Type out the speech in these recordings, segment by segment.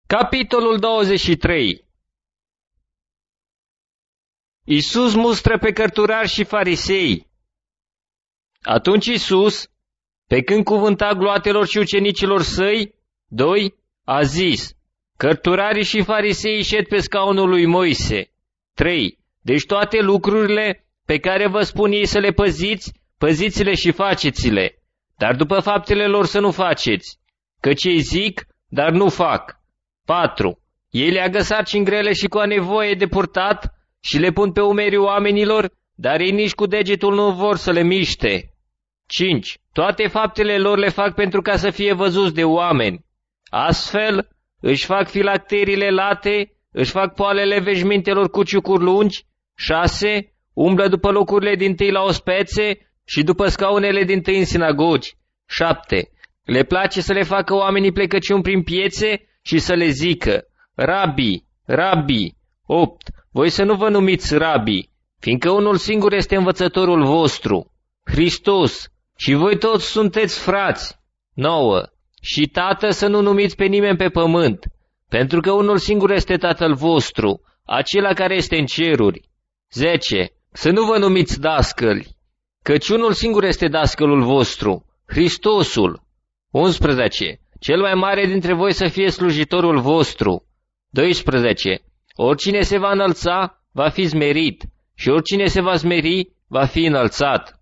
Capitolul 23. Iisus mustră pe cărturari și farisei. Atunci Iisus, pe când cuvânta gloatelor și ucenicilor săi, 2, a zis: cărturarii și fariseii șed pe scaunul lui Moise. 3. Deci toate lucrurile pe care vă spun ei să le păziți, păziți-le și faceți-le, dar după faptele lor să nu faceți, căci ei zic, dar nu fac. 4. Ei leagă sarcini grele și cu a nevoie de purtat și le pun pe umerii oamenilor, dar ei nici cu degetul nu vor să le miște. 5. Toate faptele lor le fac pentru ca să fie văzuți de oameni. Astfel își fac filacteriile late, își fac poalele veșmintelor cu ciucuri lungi. 6. Umblă după locurile dintâi la ospețe și după scaunele dintâi în sinagogi. 7. Le place să le facă oamenii plecăciuni prin piețe și să le zică: Rabi, Rabi. 8. Voi să nu vă numiți Rabi, fiindcă unul singur este învățătorul vostru, Hristos, și voi toți sunteți frați. 9. Și tată să nu numiți pe nimeni pe pământ, pentru că unul singur este Tatăl vostru, acela care este în ceruri. 10. Să nu vă numiți dascăli, căci unul singur este dascălul vostru, Hristosul. 11. Cel mai mare dintre voi să fie slujitorul vostru. 12. Oricine se va înălța, va fi smerit, și oricine se va smeri, va fi înălțat.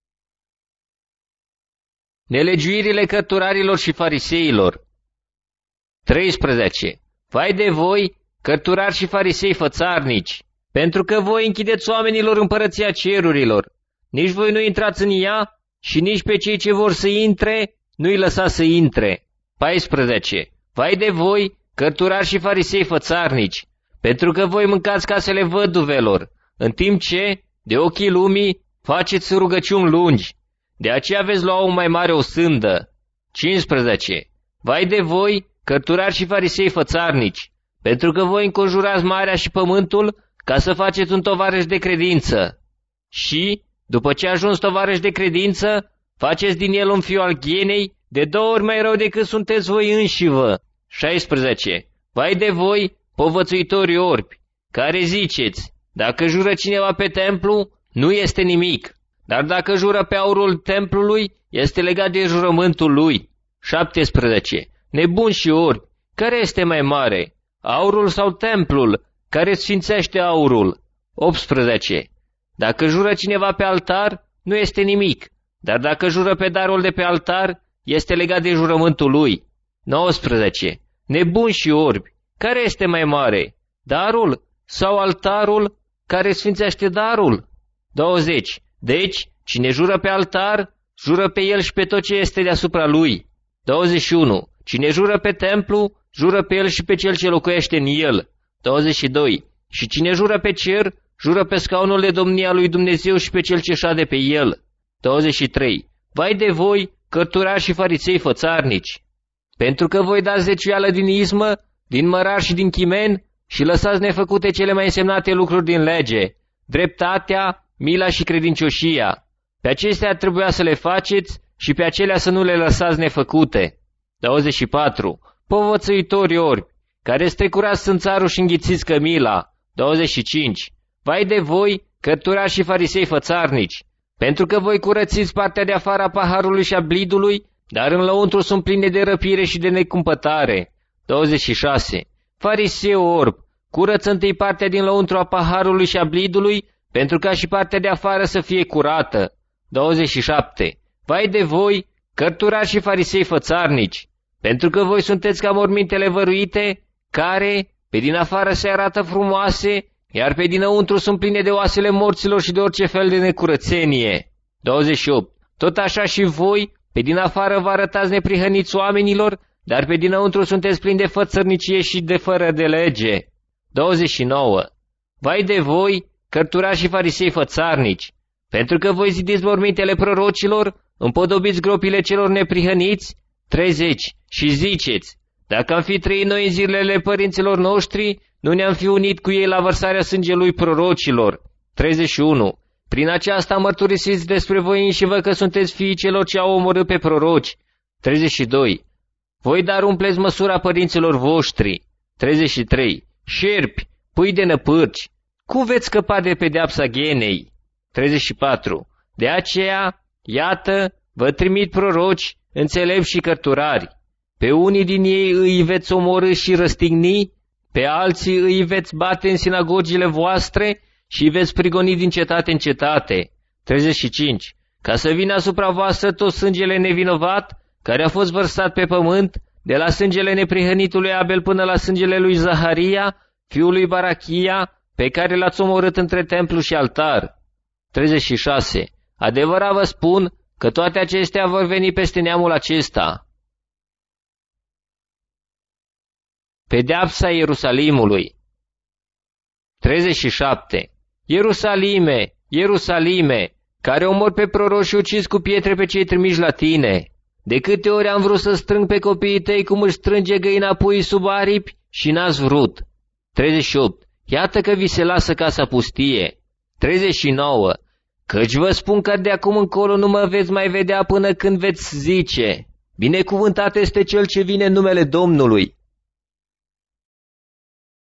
Nelegiuirile cărturarilor și fariseilor. 13. Vai de voi, cărturari și farisei fățarnici, pentru că voi închideți oamenilor împărăția cerurilor. Nici voi nu intrați în ea și nici pe cei ce vor să intre, nu-i lăsați să intre. 14. Vai de voi, cărturari și farisei fățarnici, pentru că voi mâncați casele văduvelor, în timp ce, de ochii lumii, faceți rugăciuni lungi. De aceea veți lua o mai mare osândă. 15. Vai de voi, cărturari și farisei fățarnici, pentru că voi înconjurați marea și pământul ca să faceți un tovarăș de credință. Și, după ce ajungi tovarăș de credință, faceți din el un fiu al ghienei, de 2 ori mai rău decât sunteți voi înșivă. 16. Vai de voi, povățuitorii orbi, care ziceți: dacă jură cineva pe templu, nu este nimic, dar dacă jură pe aurul templului, este legat de jurământul lui. 17. Nebuni și orbi, care este mai mare, aurul sau templul, care sfințește aurul? 18. Dacă jură cineva pe altar, nu este nimic, dar dacă jură pe darul de pe altar, este legat de jurământul lui. 19. Nebuni și orbi, care este mai mare, darul sau altarul care sfințește darul? 20. Deci, cine jură pe altar, jură pe el și pe tot ce este deasupra lui. 21. Cine jură pe templu, jură pe el și pe cel ce locuiește în el. 22. Și cine jură pe cer, jură pe scaunul de domnie a lui Dumnezeu și pe cel ce șade pe el. 23. Vai de voi, cărturari și farisei fățarnici, pentru că voi dați zeciuială din izmă, din mărar și din chimen și lăsați nefăcute cele mai însemnate lucruri din lege, dreptatea, mila și credincioșia. Pe acestea trebuia să le faceți și pe acelea să nu le lăsați nefăcute. 24. Povățuitori orbi, care strecurați sânțarul și înghițiți cămila. 25. Vai de voi, cărturari și farisei fățarnici, pentru că voi curățiți partea de afară a paharului și a blidului, dar în lăuntru sunt pline de răpire și de necumpătare. 26. Fariseu orb, curăță întâi partea din lăuntru a paharului și a blidului, pentru ca și partea de afară să fie curată. 27. Vai de voi, cărturari și farisei fățarnici, pentru că voi sunteți ca mormintele văruite, care, pe din afară se arată frumoase, iar pe dinăuntru sunt pline de oasele morților și de orice fel de necurățenie. 28. Tot așa și voi, pe din afară vă arătați neprihăniți oamenilor, dar pe dinăuntru sunteți plini de fățărnicie și de fără de lege. 29. Vai de voi, cărturari și farisei fățarnici, pentru că voi zidiți mormintele prorocilor, împodobiți gropile celor neprihăniți. 30. Și ziceți: dacă am fi trăit noi în zilele părinților noștri, nu ne-am fi unit cu ei la vărsarea sângelui prorocilor. 31. Prin aceasta mărturisiți despre voi înșivă că sunteți fiii celor ce au omorât pe proroci. 32. Voi dar umpleți măsura părinților voștri. 33. Șerpi, pui de năpârci, cum veți scăpa de pedeapsa ghenei? 34. De aceea, iată, vă trimit proroci, înțelepți și cărturari. Pe unii din ei îi veți omorî și răstigni, pe alții îi veți bate în sinagogile voastre și îi veți prigoni din cetate în cetate. 35. Ca să vină asupra voastră tot sângele nevinovat, care a fost vărsat pe pământ, de la sângele neprihănitului Abel până la sângele lui Zaharia, fiul lui Barachia, pe care l-ați omorât între templu și altar. 36. Adevărat vă spun că toate acestea vor veni peste neamul acesta. Pedeapsa Ierusalimului. 37. Ierusalime, Ierusalime, care omori pe proroși și ucizi cu pietre pe cei trimiși la tine. De câte ori am vrut să strâng pe copiii tăi cum își strânge găina puii sub aripi și n-ați vrut. 38. Iată că vi se lasă casa pustie. 39. Căci vă spun că de acum încolo nu mă veți mai vedea până când veți zice: binecuvântat este cel ce vine în numele Domnului.